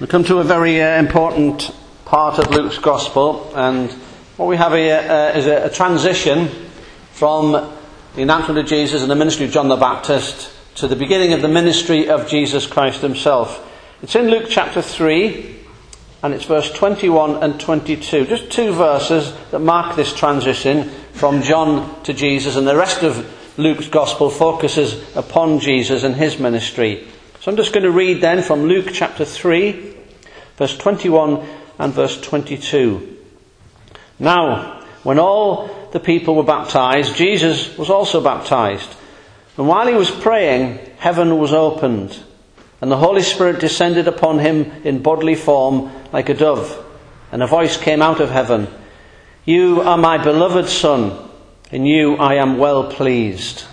We come to a very important part of Luke's Gospel, and what we have here is a transition from the announcement of Jesus and the ministry of John the Baptist to the beginning of the ministry of Jesus Christ himself. It's in Luke chapter 3, and it's verse 21 and 22. Just two verses that mark this transition from John to Jesus, and the rest of Luke's Gospel focuses upon Jesus and his ministry. So I'm just going to read then from Luke chapter 3, verse 21 and verse 22. Now, when all the people were baptized, Jesus was also baptized. And while he was praying, heaven was opened, and the Holy Spirit descended upon him in bodily form like a dove. And a voice came out of heaven, "You are my beloved Son, in you I am well pleased."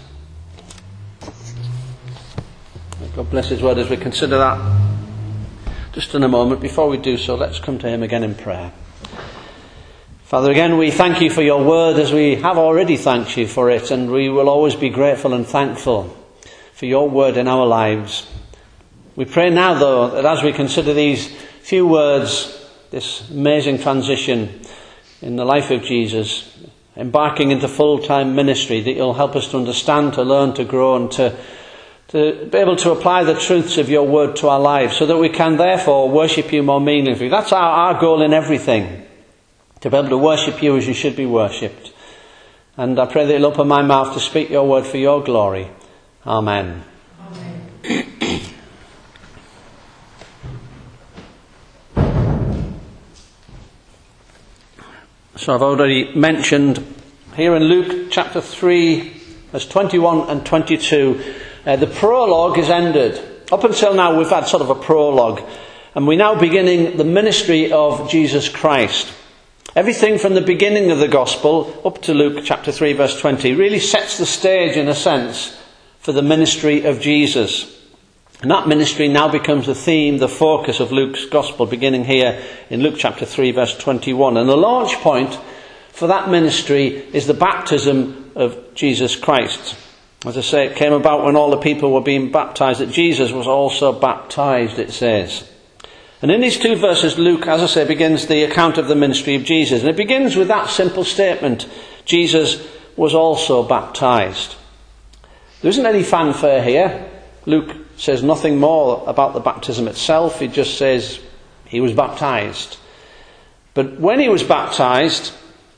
God bless his word as we consider that just in a moment. Before we do so, let's come to him again in prayer. Father, again we thank you for your word, as we have already thanked you for it, and we will always be grateful and thankful for your word in our lives. We pray now, though, that as we consider these few words, this amazing transition in the life of Jesus, embarking into full-time ministry, that you'll help us to understand, to learn, to grow, and to be able to apply the truths of your word to our lives, so that we can therefore worship you more meaningfully. That's our goal in everything, to be able to worship you as you should be worshipped. And I pray that you'll open my mouth to speak your word for your glory. Amen. Amen. So I've already mentioned here in Luke chapter 3, verse 21 and 22, the prologue is ended. Up until now we've had sort of a prologue, and we're now beginning the ministry of Jesus Christ. Everything from the beginning of the Gospel up to Luke chapter 3 verse 20 really sets the stage, in a sense, for the ministry of Jesus. And that ministry now becomes the theme, the focus of Luke's Gospel, beginning here in Luke chapter 3 verse 21. And the launch point for that ministry is the baptism of Jesus Christ. As I say, it came about when all the people were being baptized, that Jesus was also baptized, it says. And in these two verses, Luke, as I say, begins the account of the ministry of Jesus. And it begins with that simple statement: Jesus was also baptized. There isn't any fanfare here. Luke says nothing more about the baptism itself. He just says he was baptized. But when he was baptized,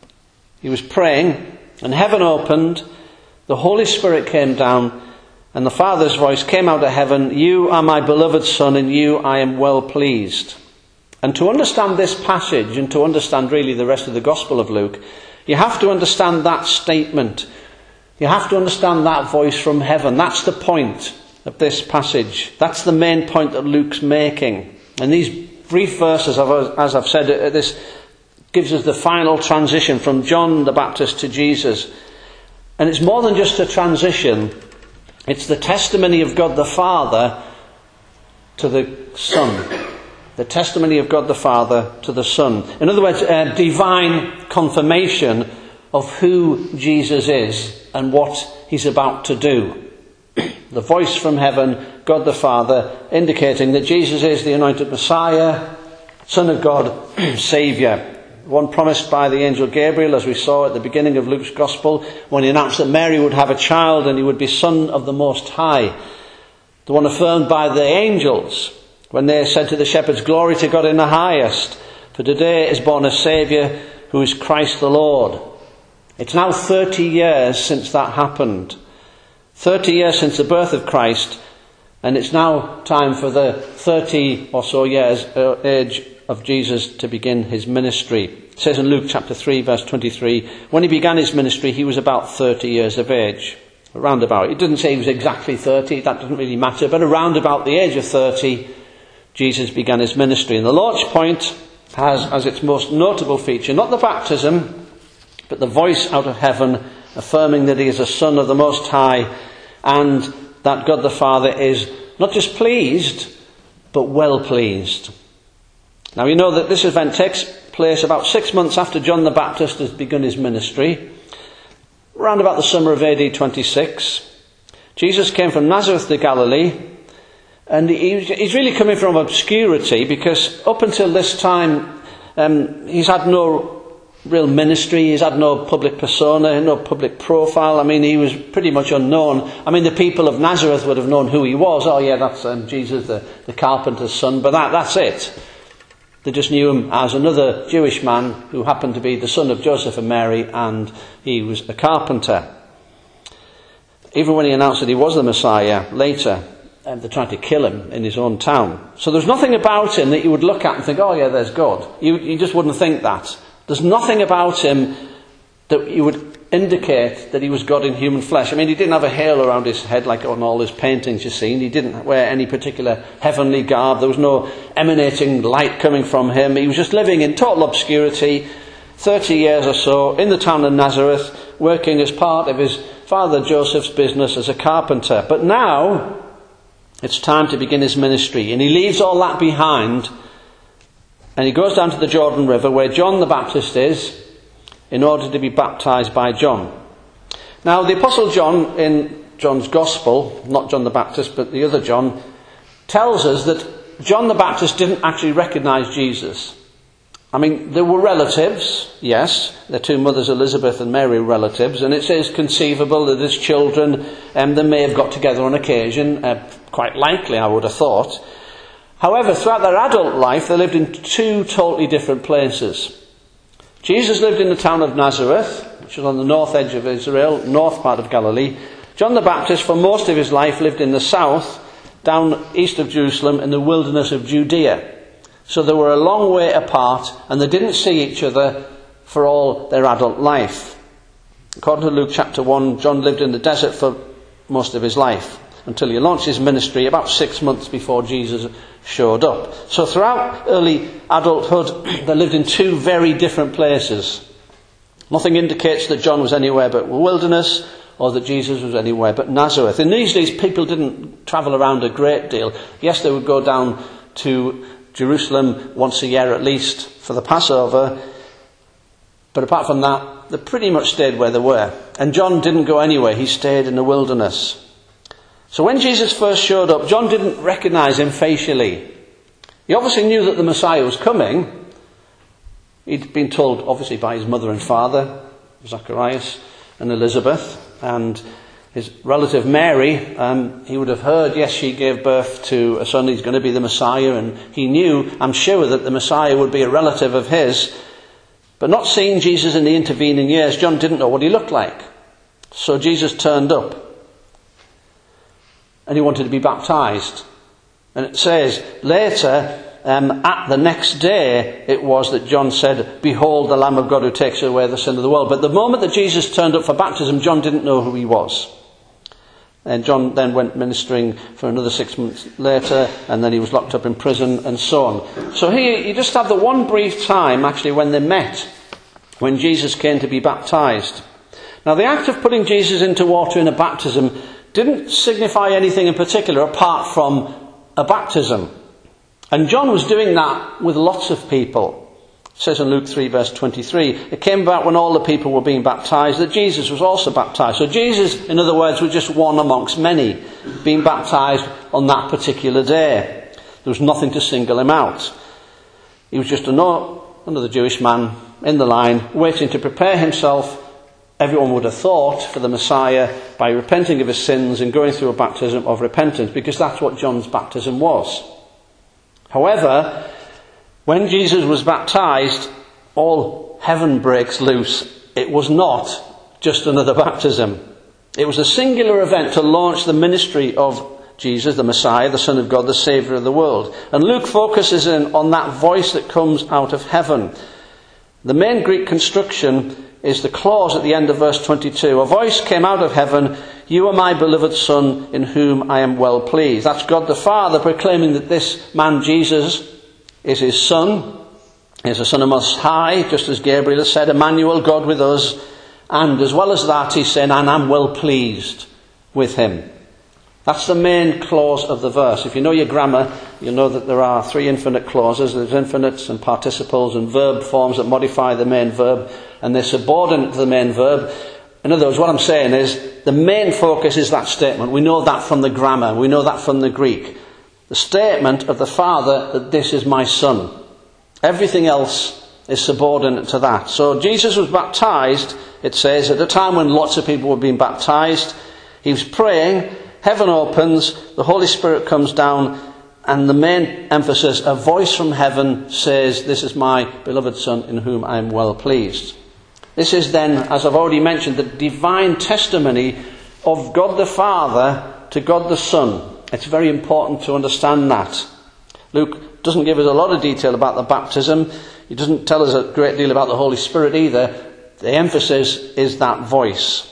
he was praying, and heaven opened, the Holy Spirit came down, and the Father's voice came out of heaven, "You are my beloved Son, in you I am well pleased." And to understand this passage, and to understand really the rest of the Gospel of Luke, you have to understand that statement. You have to understand that voice from heaven. That's the point of this passage. That's the main point that Luke's making. And these brief verses, as I've said, this gives us the final transition from John the Baptist to Jesus. And it's more than just a transition. It's the testimony of God the Father to the Son. The testimony of God the Father to the Son. In other words, a divine confirmation of who Jesus is and what he's about to do. The voice from heaven, God the Father, indicating that Jesus is the anointed Messiah, Son of God, Saviour. One promised by the angel Gabriel, as we saw at the beginning of Luke's Gospel, when he announced that Mary would have a child and he would be Son of the Most High. The one affirmed by the angels when they said to the shepherds, "Glory to God in the highest, for today is born a Saviour who is Christ the Lord." It's now 30 years since that happened. 30 years since the birth of Christ, and it's now time for the 30 or so years age of Jesus to begin his ministry. It says in Luke chapter 3 verse 23, when he began his ministry he was about 30 years of age. Around about. It doesn't say he was exactly 30, that doesn't really matter, but around about the age of 30 Jesus began his ministry. And the launch point has as its most notable feature not the baptism, but the voice out of heaven affirming that he is a Son of the Most High, and that God the Father is not just pleased, but well pleased. Now you know that this event takes place about 6 months after John the Baptist has begun his ministry, around about the summer of AD 26. Jesus came from Nazareth to Galilee, And he's really coming from obscurity, because up until this time he's had no real ministry, he's had no public persona, no public profile. I mean, he was pretty much unknown. I mean, the people of Nazareth would have known who he was. Oh yeah, that's Jesus, the carpenter's son, but that's it. They just knew him as another Jewish man who happened to be the son of Joseph and Mary, and he was a carpenter. Even when he announced that he was the Messiah later, they tried to kill him in his own town. So there's nothing about him that you would look at and think, oh yeah, there's God. You just wouldn't think that. There's nothing about him that you would indicate that he was God in human flesh. I mean, he didn't have a halo around his head like on all his paintings you've seen. He didn't wear any particular heavenly garb. There was no emanating light coming from him. He was just living in total obscurity, 30 years or so, in the town of Nazareth, working as part of his father Joseph's business as a carpenter. But now it's time to begin his ministry, and he leaves all that behind, and he goes down to the Jordan River where John the Baptist is, in order to be baptized by John. Now, the Apostle John, in John's Gospel, not John the Baptist, but the other John, tells us that John the Baptist didn't actually recognize Jesus. I mean, there were relatives, yes, their two mothers, Elizabeth and Mary, were relatives, and it says conceivable that his children, they may have got together on occasion, quite likely, I would have thought. However, throughout their adult life, they lived in two totally different places. Jesus lived in the town of Nazareth, which is on the north edge of Israel, north part of Galilee. John the Baptist, for most of his life, lived in the south, down east of Jerusalem, in the wilderness of Judea. So they were a long way apart, and they didn't see each other for all their adult life. According to Luke chapter 1, John lived in the desert for most of his life, until he launched his ministry about 6 months before Jesus showed up. So throughout early adulthood, they lived in two very different places. Nothing indicates that John was anywhere but wilderness, or that Jesus was anywhere but Nazareth. In these days, people didn't travel around a great deal. Yes, they would go down to Jerusalem once a year at least for the Passover, but apart from that, they pretty much stayed where they were. And John didn't go anywhere, he stayed in the wilderness. So when Jesus first showed up, John didn't recognize him facially. He obviously knew that the Messiah was coming. He'd been told, obviously, by his mother and father, Zacharias and Elizabeth, and his relative Mary. He would have heard, yes, she gave birth to a son, he's going to be the Messiah, and he knew, I'm sure, that the Messiah would be a relative of his. But not seeing Jesus in the intervening years, John didn't know what he looked like. So Jesus turned up, and he wanted to be baptized. And it says later, at the next day, it was that John said, "Behold the Lamb of God who takes away the sin of the world." But the moment that Jesus turned up for baptism, John didn't know who he was. And John then went ministering for another 6 months later, and then he was locked up in prison and so on. So here you just have the one brief time actually when they met, when Jesus came to be baptized. Now the act of putting Jesus into water in a baptism didn't signify anything in particular apart from a baptism. And John was doing that with lots of people. It says in Luke 3 verse 23, it came about when all the people were being baptized that Jesus was also baptized. So Jesus, in other words, was just one amongst many being baptized on that particular day. There was nothing to single him out. He was just another Jewish man in the line waiting to prepare himself, everyone would have thought, for the Messiah by repenting of his sins and going through a baptism of repentance, because that's what John's baptism was. However, when Jesus was baptized, all heaven breaks loose. It was not just another baptism. It was a singular event to launch the ministry of Jesus, the Messiah, the Son of God, the Saviour of the world. And Luke focuses in on that voice that comes out of heaven. The main Greek construction is the clause at the end of verse 22. A voice came out of heaven, "You are my beloved Son, in whom I am well pleased." That's God the Father proclaiming that this man Jesus is his Son. He's a Son of Most High, just as Gabriel has said, Emmanuel, God with us. And as well as that, he's saying, and I'm well pleased with him. That's the main clause of the verse. If you know your grammar, you'll know that there are three infinite clauses. There's infinites and participles and verb forms that modify the main verb, and they're subordinate to the main verb. In other words, what I'm saying is, the main focus is that statement. We know that from the grammar. We know that from the Greek. the statement of the Father that this is my Son. Everything else is subordinate to that. So Jesus was baptized, it says, at a time when lots of people were being baptized. He was praying, heaven opens, the Holy Spirit comes down, and the main emphasis, a voice from heaven says, this is my beloved Son in whom I am well pleased. This is then, as I've already mentioned, the divine testimony of God the Father to God the Son. It's very important to understand that. Luke doesn't give us a lot of detail about the baptism. He doesn't tell us a great deal about the Holy Spirit either. The emphasis is that voice.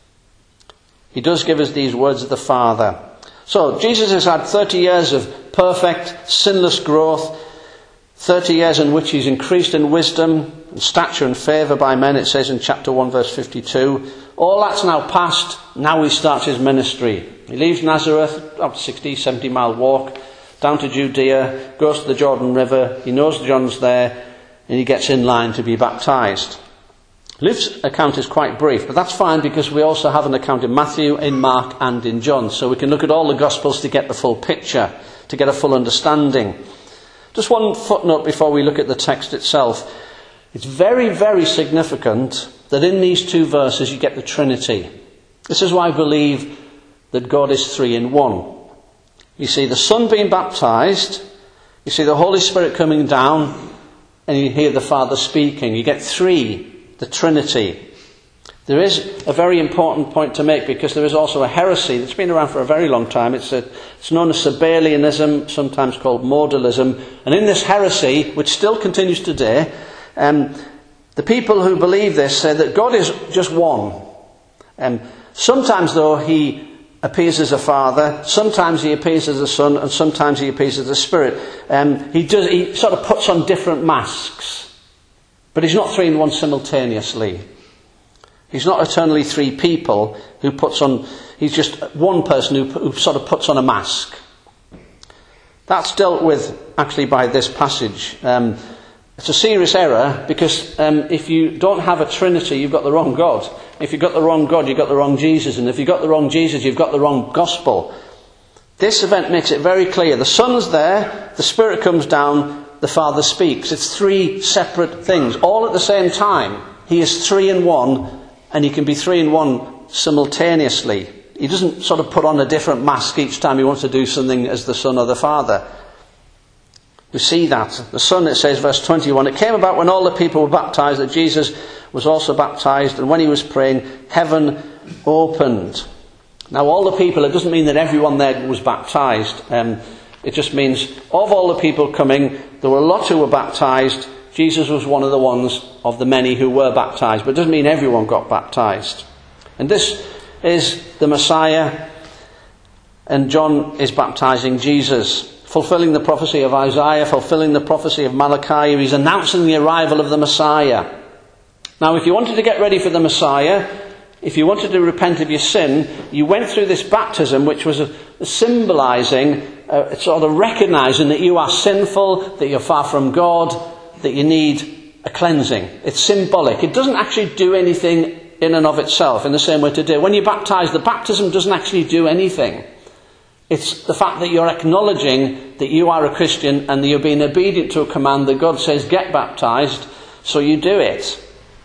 He does give us these words of the Father. So Jesus has had 30 years of perfect, sinless growth. 30 years in which he's increased in wisdom and stature and favour by men, it says in chapter 1 verse 52. All that's now past. Now he starts his ministry. He leaves Nazareth, about 60, 70 mile walk, down to Judea, goes to the Jordan River. He knows John's there, and he gets in line to be baptised. Luke's account is quite brief, but that's fine because we also have an account in Matthew, in Mark and in John. So we can look at all the Gospels to get the full picture, to get a full understanding. Just one footnote before we look at the text itself. It's very, very significant that in these two verses you get the Trinity. This is why I believe that God is three in one. You see the Son being baptised, you see the Holy Spirit coming down, and you hear the Father speaking. You get three, the Trinity. There is a very important point to make because there is also a heresy that's been around for a very long time. It's known as Sabellianism, sometimes called modalism. And in this heresy, which still continues today, the people who believe this say that God is just one. Sometimes, though, he appears as a Father, sometimes he appears as a Son, and sometimes he appears as a Spirit. He sort of puts on different masks. But he's not three in one simultaneously. He's not eternally three people who puts on... He's just one person who sort of puts on a mask. That's dealt with, actually, by this passage. It's a serious error because if you don't have a Trinity, you've got the wrong God. If you've got the wrong God, you've got the wrong Jesus. And if you've got the wrong Jesus, you've got the wrong gospel. This event makes it very clear. The Son's there, the Spirit comes down, the Father speaks. It's three separate things, all at the same time. He is three in one, and he can be three in one simultaneously. He doesn't sort of put on a different mask each time he wants to do something as the Son or the Father. We see that. The Son, it says, verse 21, it came about when all the people were baptised that Jesus was also baptised, and when he was praying, heaven opened. Now, all the people, it doesn't mean that everyone there was baptised. It just means of all the people coming, there were lots who were baptised. Jesus was one of the ones of the many who were baptised. But it doesn't mean everyone got baptised. And this is the Messiah, and John is baptising Jesus, fulfilling the prophecy of Isaiah, fulfilling the prophecy of Malachi. He's announcing the arrival of the Messiah. Now, if you wanted to get ready for the Messiah, if you wanted to repent of your sin, you went through this baptism, which was symbolising, sort of recognising that you are sinful, that you're far from God, that you need a cleansing. It's symbolic. It doesn't actually do anything in and of itself in the same way today. When you're baptised, the baptism doesn't actually do anything. It's the fact that you're acknowledging that you are a Christian and that you're being obedient to a command that God says, get baptised, so you do it.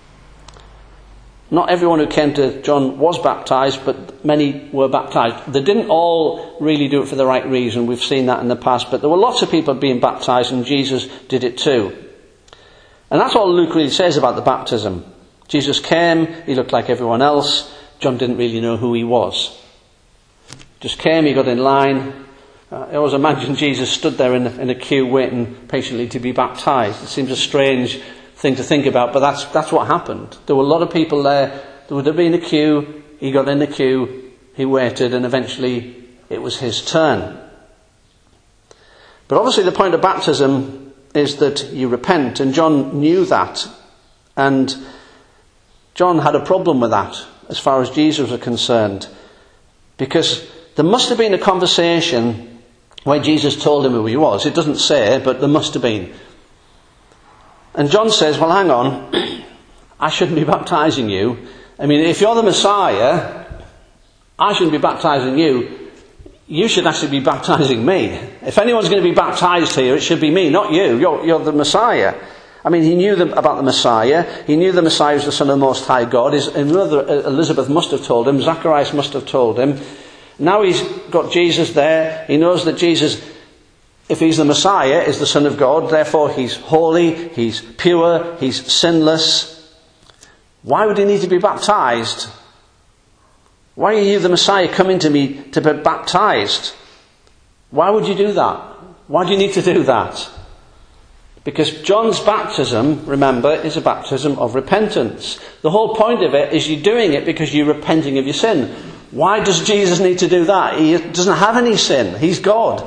Not everyone who came to John was baptised, but many were baptised. They didn't all really do it for the right reason. We've seen that in the past. But there were lots of people being baptised, and Jesus did it too. And that's all Luke really says about the baptism. Jesus came, he looked like everyone else. John didn't really know who he was. Just came, he got in line. I always imagine Jesus stood there in a queue waiting patiently to be baptised. It seems a strange thing to think about, but that's what happened. There were a lot of people there. There would have been a queue. He got in the queue. He waited, and eventually it was his turn. But obviously the point of baptism is that you repent, and John knew that. And John had a problem with that as far as Jesus was concerned, because there must have been a conversation where Jesus told him who he was. It doesn't say, but there must have been. And John says, well, hang on, I shouldn't be baptising you. I mean, if you're the Messiah, I shouldn't be baptising you. you should actually be baptizing me. If anyone's going to be baptized here, it should be me, not you. You're the Messiah. I mean, he knew about the Messiah. He knew the Messiah was the Son of the Most High God. Elizabeth must have told him. Zacharias must have told him. Now he's got Jesus there. He knows that Jesus, if he's the Messiah, is the Son of God. Therefore, he's holy, he's pure, he's sinless. Why would he need to be baptized? Why are you, the Messiah, coming to me to be baptized? Why would you do that? Why do you need to do that? Because John's baptism, remember, is a baptism of repentance. The whole point of it is you're doing it because you're repenting of your sin. Why does Jesus need to do that? He doesn't have any sin. He's God.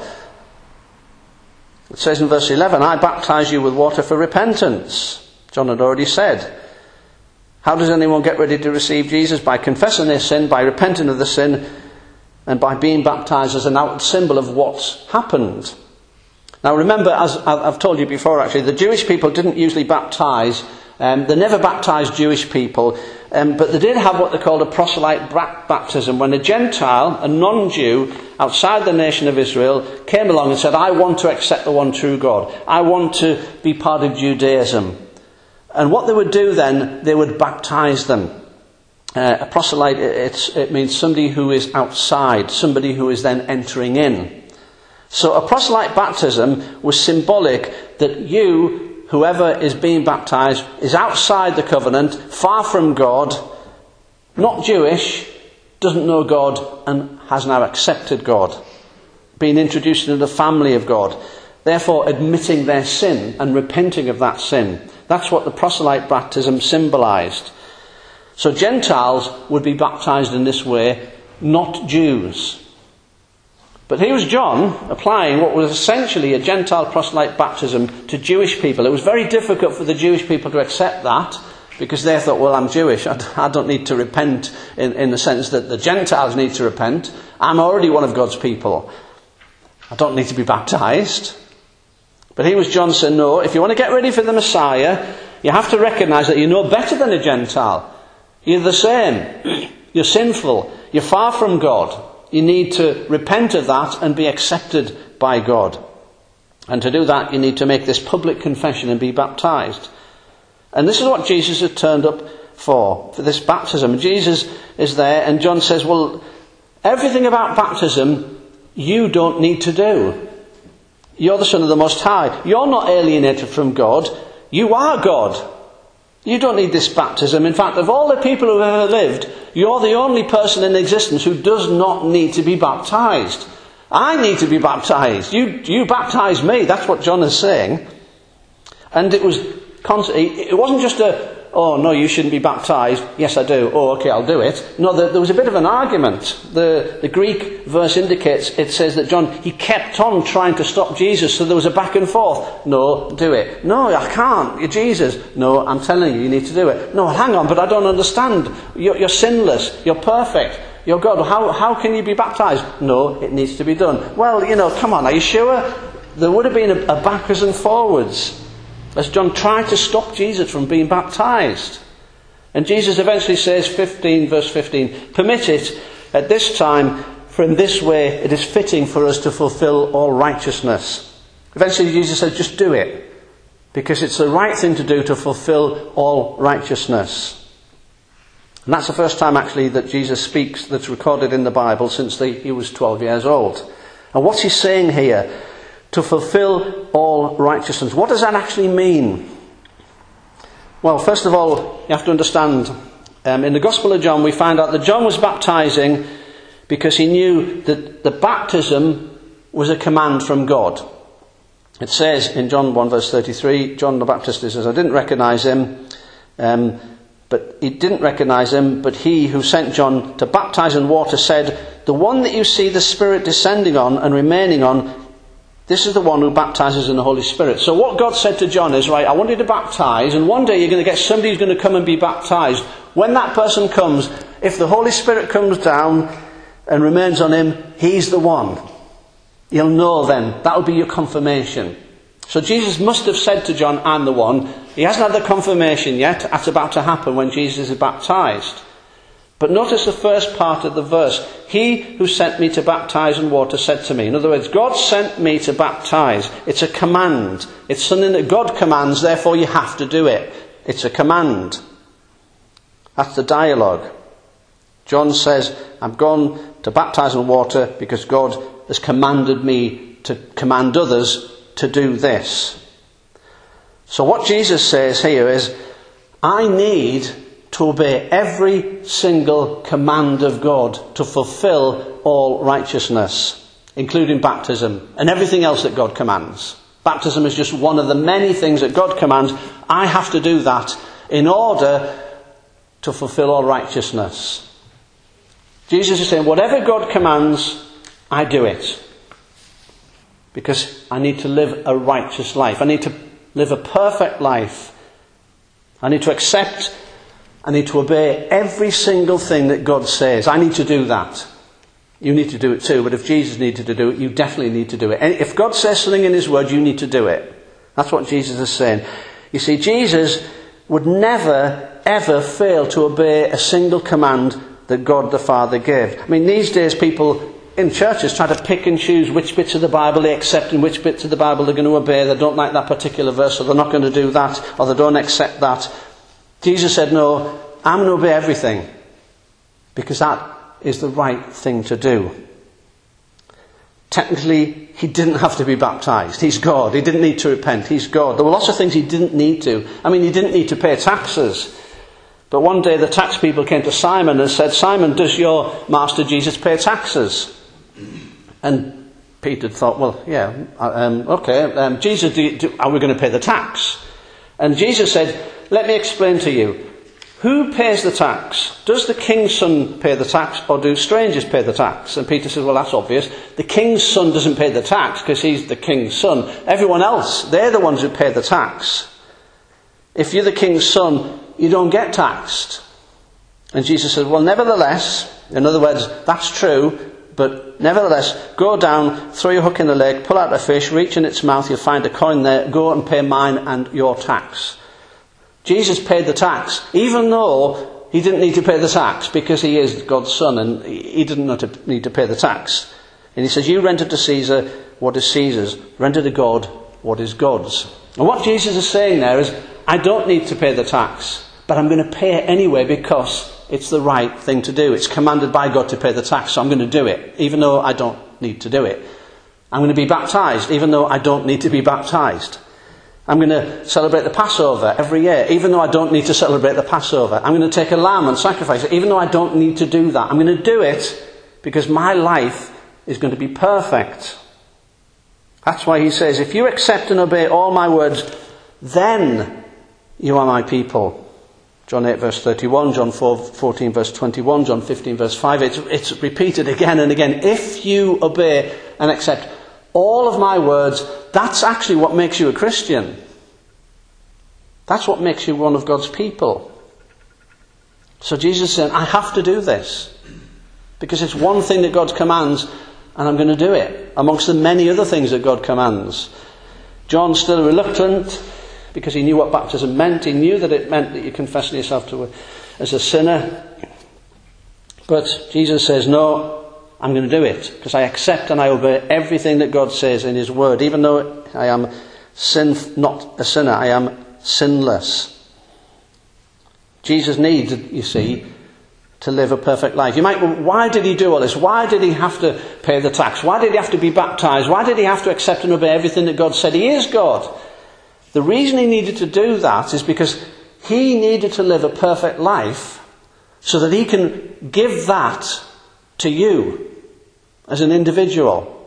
It says in verse 11, I baptize you with water for repentance. John had already said. How does anyone get ready to receive Jesus? By confessing their sin, by repenting of the sin, and by being baptized as an outward symbol of what's happened. Now remember, as I've told you before actually, the Jewish people didn't usually baptize. They never baptized Jewish people, but they did have what they called a proselyte baptism, when a Gentile, a non-Jew, outside the nation of Israel, came along and said, I want to accept the one true God. I want to be part of Judaism. And what they would do then, they would baptize them. A proselyte, it means somebody who is outside, somebody who is then entering in. So a proselyte baptism was symbolic that you, whoever is being baptized, is outside the covenant, far from God, not Jewish, doesn't know God, and has now accepted God, being introduced into the family of God, therefore admitting their sin and repenting of that sin. That's what the proselyte baptism symbolized. So Gentiles would be baptized in this way, not Jews. But here was John applying what was essentially a Gentile proselyte baptism to Jewish people. It was very difficult for the Jewish people to accept that, because they thought, well, I'm Jewish. I don't need to repent in the sense that the Gentiles need to repent. I'm already one of God's people. I don't need to be baptized. But here was John saying, no, if you want to get ready for the Messiah, you have to recognize that you're no better than a Gentile. You're the same. You're sinful. You're far from God. You need to repent of that and be accepted by God. And to do that, you need to make this public confession and be baptized. And this is what Jesus had turned up for this baptism. Jesus is there, and John says, well, everything about baptism you don't need to do. You're the Son of the Most High. You're not alienated from God. You are God. You don't need this baptism. In fact, of all the people who have ever lived, you're the only person in existence who does not need to be baptized. I need to be baptized. You baptize me. That's what John is saying. And it wasn't just oh no, you shouldn't be baptized. Yes, I do. Oh, okay, I'll do it. No, there was a bit of an argument. The Greek verse indicates, it says that John, he kept on trying to stop Jesus, so there was a back and forth. No, do it. No, I can't. You're Jesus. No, I'm telling you need to do it. No, hang on, but I don't understand. You're sinless. You're perfect. You're God. How can you be baptized? No, it needs to be done. Well, come on, are you sure? There would have been a backwards and forwards as John tried to stop Jesus from being baptized. And Jesus eventually says, verse 15, permit it at this time, for in this way it is fitting for us to fulfill all righteousness. Eventually Jesus says, just do it, because it's the right thing to do to fulfill all righteousness. And that's the first time actually that Jesus speaks that's recorded in the Bible since he was 12 years old. And what's he saying here? To fulfill all righteousness. What does that actually mean? Well, first of all, you have to understand, in the Gospel of John, we find out that John was baptizing because he knew that the baptism was a command from God. It says in John 1 verse 33, John the Baptist says, I didn't recognize him, but he who sent John to baptize in water said, the one that you see the Spirit descending on and remaining on, this is the one who baptizes in the Holy Spirit. So what God said to John is, right, I want you to baptize, and one day you're going to get somebody who's going to come and be baptized. When that person comes, if the Holy Spirit comes down and remains on him, he's the one. You'll know then. That'll be your confirmation. So Jesus must have said to John, I'm the one. He hasn't had the confirmation yet. That's about to happen when Jesus is baptized. But notice the first part of the verse. He who sent me to baptize in water said to me. In other words, God sent me to baptize. It's a command. It's something that God commands, therefore you have to do it. It's a command. That's the dialogue. John says, I've gone to baptize in water because God has commanded me to command others to do this. So what Jesus says here is, I need to obey every single command of God to fulfill all righteousness, including baptism and everything else that God commands. Baptism is just one of the many things that God commands. I have to do that in order to fulfill all righteousness. Jesus is saying, whatever God commands, I do it. Because I need to live a righteous life. I need to live a perfect life. I need to accept, I need to obey every single thing that God says. I need to do that. You need to do it too, but if Jesus needed to do it, you definitely need to do it. And if God says something in his word, you need to do it. That's what Jesus is saying. You see, Jesus would never, ever fail to obey a single command that God the Father gave. I mean, these days people in churches try to pick and choose which bits of the Bible they accept and which bits of the Bible they're going to obey. They don't like that particular verse, so they're not going to do that, or they don't accept that. Jesus said, no, I'm going to obey everything, because that is the right thing to do. Technically, he didn't have to be baptized. He's God. He didn't need to repent. He's God. There were lots of things he didn't need to. I mean, he didn't need to pay taxes. But one day the tax people came to Simon and said, Simon, does your master Jesus pay taxes? And Peter thought, well, yeah, okay. Jesus, are we going to pay the tax? And Jesus said, let me explain to you. Who pays the tax? Does the king's son pay the tax, or do strangers pay the tax? And Peter says, well, that's obvious. The king's son doesn't pay the tax because he's the king's son. Everyone else, they're the ones who pay the tax. If you're the king's son, you don't get taxed. And Jesus said, well, nevertheless, in other words, that's true, but nevertheless, go down, throw your hook in the lake, pull out a fish, reach in its mouth, you'll find a coin there, go and pay mine and your tax. Jesus paid the tax, even though he didn't need to pay the tax, because he is God's son and he didn't need to pay the tax. And he says, you render to Caesar what is Caesar's, render to God what is God's. And what Jesus is saying there is, I don't need to pay the tax, but I'm going to pay it anyway because it's the right thing to do. It's commanded by God to pay the tax, so I'm going to do it, even though I don't need to do it. I'm going to be baptized, even though I don't need to be baptized. I'm going to celebrate the Passover every year, even though I don't need to celebrate the Passover. I'm going to take a lamb and sacrifice it, even though I don't need to do that. I'm going to do it because my life is going to be perfect. That's why he says, if you accept and obey all my words, then you are my people. John 8 verse 31, John 14 verse 21, John 15 verse 5. It's repeated again and again. If you obey and accept all of my words, that's actually what makes you a Christian. That's what makes you one of God's people. So Jesus is saying, I have to do this because it's one thing that God commands and I'm going to do it amongst the many other things that God commands. John's still reluctant because he knew what baptism meant. He knew that it meant that you confessed yourself as a sinner. But Jesus says, no, I'm going to do it because I accept and I obey everything that God says in his word. Even though I am not a sinner, I am sinless. Jesus needs, you see, to live a perfect life. You might wonder, why did he do all this? Why did he have to pay the tax? Why did he have to be baptized? Why did he have to accept and obey everything that God said? He is God. The reason he needed to do that is because he needed to live a perfect life so that he can give that to you as an individual.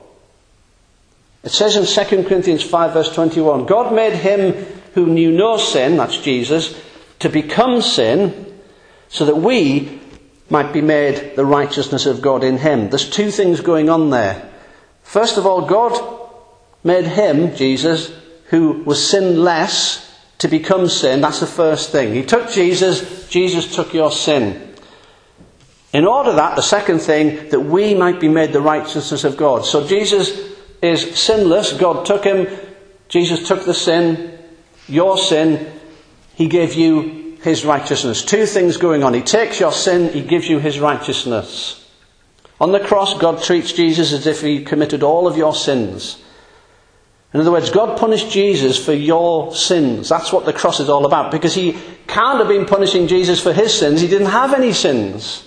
It says in 2 Corinthians 5 verse 21, God made him who knew no sin, that's Jesus, to become sin so that we might be made the righteousness of God in him. There's two things going on there. First of all, God made him, Jesus, who was sinless, to become sin. That's the first thing. He took Jesus, Jesus took your sin. In order that, the second thing, that we might be made the righteousness of God. So Jesus is sinless, God took him, Jesus took the sin, your sin, he gave you his righteousness. Two things going on. He takes your sin, he gives you his righteousness. On the cross, God treats Jesus as if he committed all of your sins. In other words, God punished Jesus for your sins. That's what the cross is all about. Because he can't have been punishing Jesus for his sins. He didn't have any sins.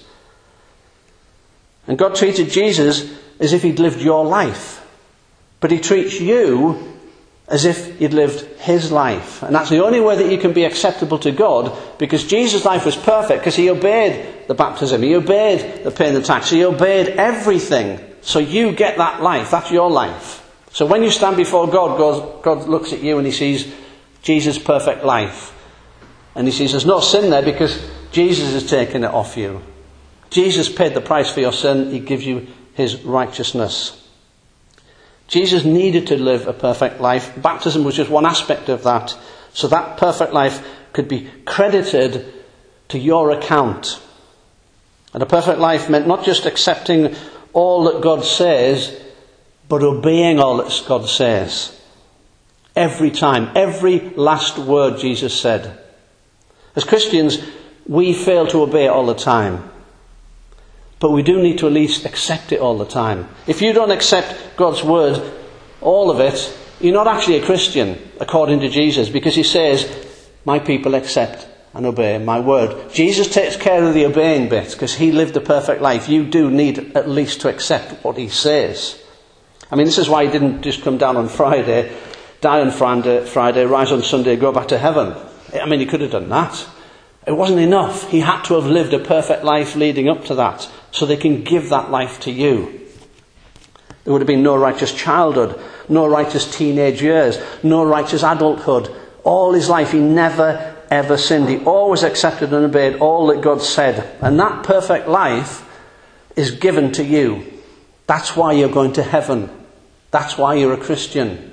And God treated Jesus as if he'd lived your life. But he treats you as if you'd lived his life. And that's the only way that you can be acceptable to God, because Jesus' life was perfect, because he obeyed the baptism, he obeyed the paying the tax, he obeyed everything. So you get that life, that's your life. So when you stand before God, God looks at you and he sees Jesus' perfect life. And he sees there's no sin there because Jesus has taken it off you. Jesus paid the price for your sin, he gives you his righteousness. Jesus needed to live a perfect life. Baptism was just one aspect of that. So that perfect life could be credited to your account. And a perfect life meant not just accepting all that God says, but obeying all that God says. Every time, every last word Jesus said. As Christians, we fail to obey it all the time. But we do need to at least accept it all the time. If you don't accept God's word, all of it, you're not actually a Christian, according to Jesus, because he says, my people accept and obey my word. Jesus takes care of the obeying bit, because he lived a perfect life. You do need at least to accept what he says. I mean, this is why he didn't just come down on Friday, die on Friday, rise on Sunday, go back to heaven. I mean, he could have done that. It wasn't enough. He had to have lived a perfect life leading up to that, so they can give that life to you. There would have been no righteous childhood, no righteous teenage years, no righteous adulthood. All his life he never ever sinned. He always accepted and obeyed all that God said. And that perfect life is given to you. That's why you're going to heaven. That's why you're a Christian.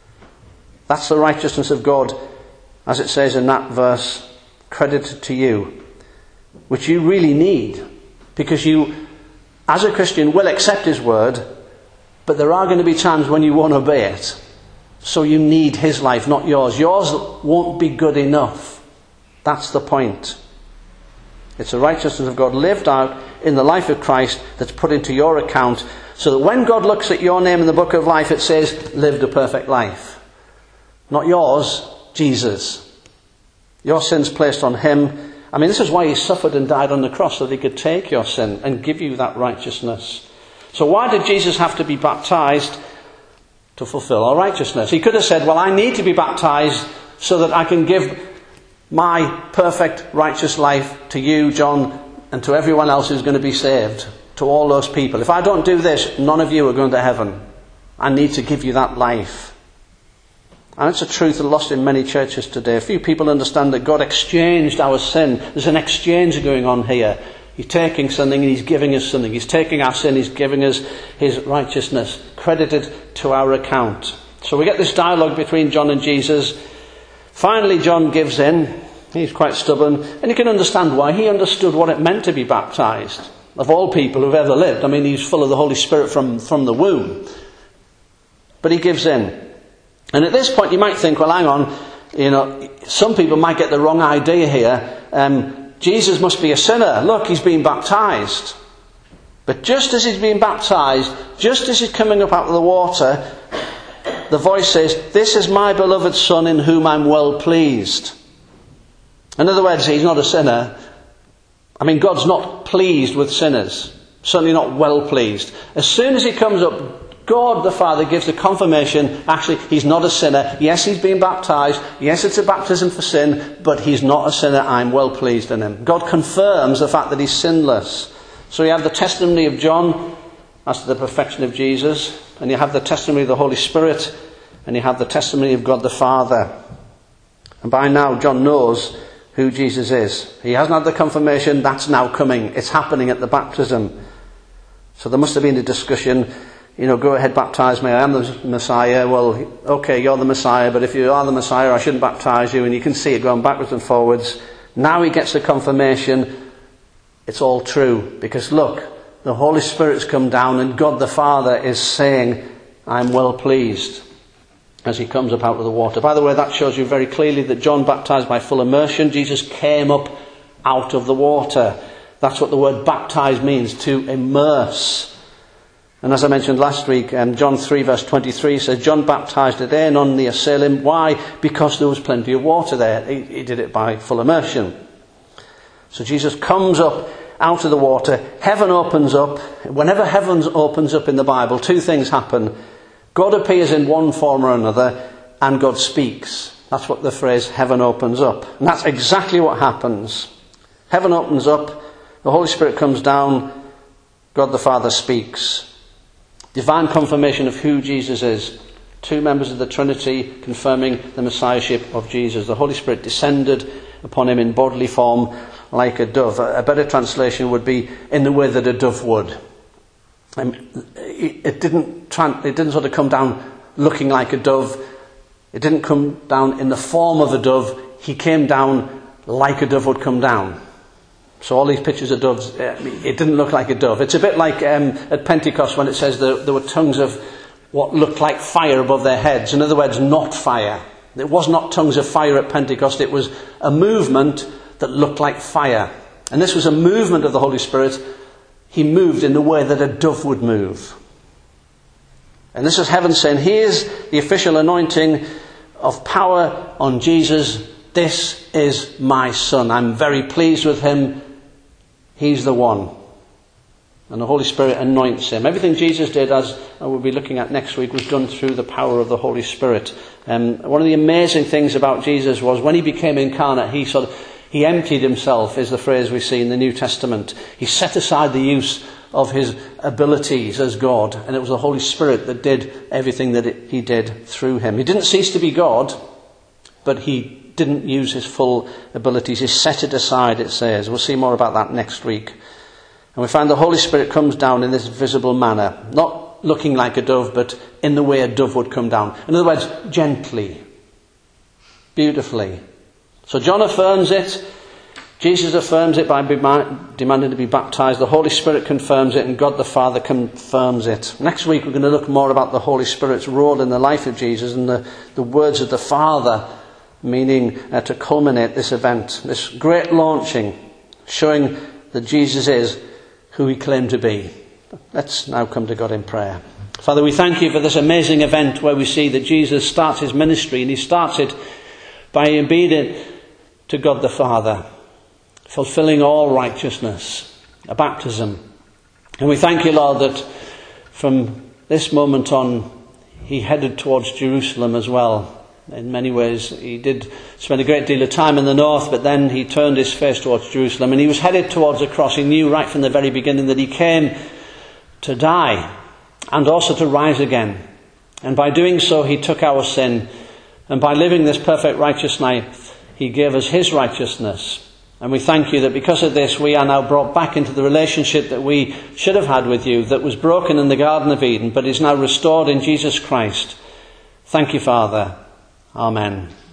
That's the righteousness of God, as it says in that verse, credited to you, which you really need. Because you, as a Christian, will accept his word, but there are going to be times when you won't obey it. So you need his life, not yours. Yours won't be good enough. That's the point. It's the righteousness of God lived out in the life of Christ that's put into your account, so that when God looks at your name in the book of life, it says, lived a perfect life. Not yours, Jesus. Your sin's placed on him. I mean, this is why he suffered and died on the cross, so that he could take your sin and give you that righteousness. So why did Jesus have to be baptized? To fulfill our righteousness. He could have said, well, I need to be baptized so that I can give my perfect righteous life to you, John, and to everyone else who's going to be saved. To all those people. If I don't do this, none of you are going to heaven. I need to give you that life. And it's a truth lost in many churches today. Few people understand that God exchanged our sin. There's an exchange going on here. He's taking something and he's giving us something. He's taking our sin, he's giving us his righteousness, credited to our account. So we get this dialogue between John and Jesus. Finally, John gives in. He's quite stubborn. And you can understand why. He understood what it meant to be baptized. Of all people who've ever lived. I mean, he's full of the Holy Spirit from the womb. But he gives in. And at this point you might think, well, hang on, some people might get the wrong idea here. Jesus must be a sinner. Look, he's being baptized. But just as he's being baptized, just as he's coming up out of the water, the voice says, this is my beloved Son in whom I'm well pleased. In other words, he's not a sinner. I mean, God's not pleased with sinners. Certainly not well pleased. As soon as he comes up, God the Father gives the confirmation, actually, he's not a sinner. Yes, he's been baptized. Yes, it's a baptism for sin, but he's not a sinner. I'm well pleased in him. God confirms the fact that he's sinless. So you have the testimony of John as to the perfection of Jesus, and you have the testimony of the Holy Spirit, and you have the testimony of God the Father. And by now, John knows who Jesus is. He hasn't had the confirmation. That's now coming. It's happening at the baptism. So there must have been a discussion. Go ahead, baptize me. I am the Messiah. Well, okay, you're the Messiah, but if you are the Messiah, I shouldn't baptize you. And you can see it going backwards and forwards. Now he gets the confirmation. It's all true. Because look, the Holy Spirit's come down and God the Father is saying, I'm well pleased. as he comes up out of the water. By the way, that shows you very clearly that John baptized by full immersion. Jesus came up out of the water. That's what the word baptize means, to immerse. And as I mentioned last week, John 3 verse 23 says, John baptized at Aenon near Salim. Why? Because there was plenty of water there. He did it by full immersion. So Jesus comes up out of the water. Heaven opens up. Whenever heaven opens up in the Bible, two things happen. God appears in one form or another, and God speaks. That's what the phrase heaven opens up. And that's exactly what happens. Heaven opens up, the Holy Spirit comes down, God the Father speaks. Divine confirmation of who Jesus is. Two members of the Trinity confirming the Messiahship of Jesus. The Holy Spirit descended upon him in bodily form like a dove. A better translation would be in the way that a dove would. It didn't sort of come down looking like a dove. It didn't come down in the form of a dove. He came down like a dove would come down. So all these pictures of doves, it didn't look like a dove. It's a bit like at Pentecost when it says there were tongues of what looked like fire above their heads. In other words, not fire. It was not tongues of fire at Pentecost. It was a movement that looked like fire. And this was a movement of the Holy Spirit. He moved in the way that a dove would move. And this is heaven saying, here's the official anointing of power on Jesus. This is my Son. I'm very pleased with him. He's the one. And the Holy Spirit anoints him. Everything Jesus did, as we'll be looking at next week, was done through the power of the Holy Spirit. One of the amazing things about Jesus was when he became incarnate, he emptied himself, is the phrase we see in the New Testament. He set aside the use of his abilities as God, and it was the Holy Spirit that did everything that he did through him. He didn't cease to be God, but he didn't use his full abilities. He set it aside, it says. We'll see more about that next week. And we find the Holy Spirit comes down in this visible manner, not looking like a dove, but in the way a dove would come down. In other words, gently, beautifully. So John affirms it, Jesus affirms it by demanding to be baptized, the Holy Spirit confirms it, and God the Father confirms it. Next week we're going to look more about the Holy Spirit's role in the life of Jesus and the words of the Father, meaning to culminate this event, this great launching, showing that Jesus is who he claimed to be. Let's now come to God in prayer. Father, we thank you for this amazing event where we see that Jesus starts his ministry, and he starts it by obedient to God the Father, fulfilling all righteousness, a baptism. And we thank you, Lord, that from this moment on, he headed towards Jerusalem as well. In many ways, he did spend a great deal of time in the north, but then he turned his face towards Jerusalem, and he was headed towards the cross. He knew right from the very beginning that he came to die and also to rise again. And by doing so, he took our sin, and by living this perfect righteous life, he gave us his righteousness. And we thank you that because of this, we are now brought back into the relationship that we should have had with you, that was broken in the Garden of Eden, but is now restored in Jesus Christ. Thank you, Father. Amen.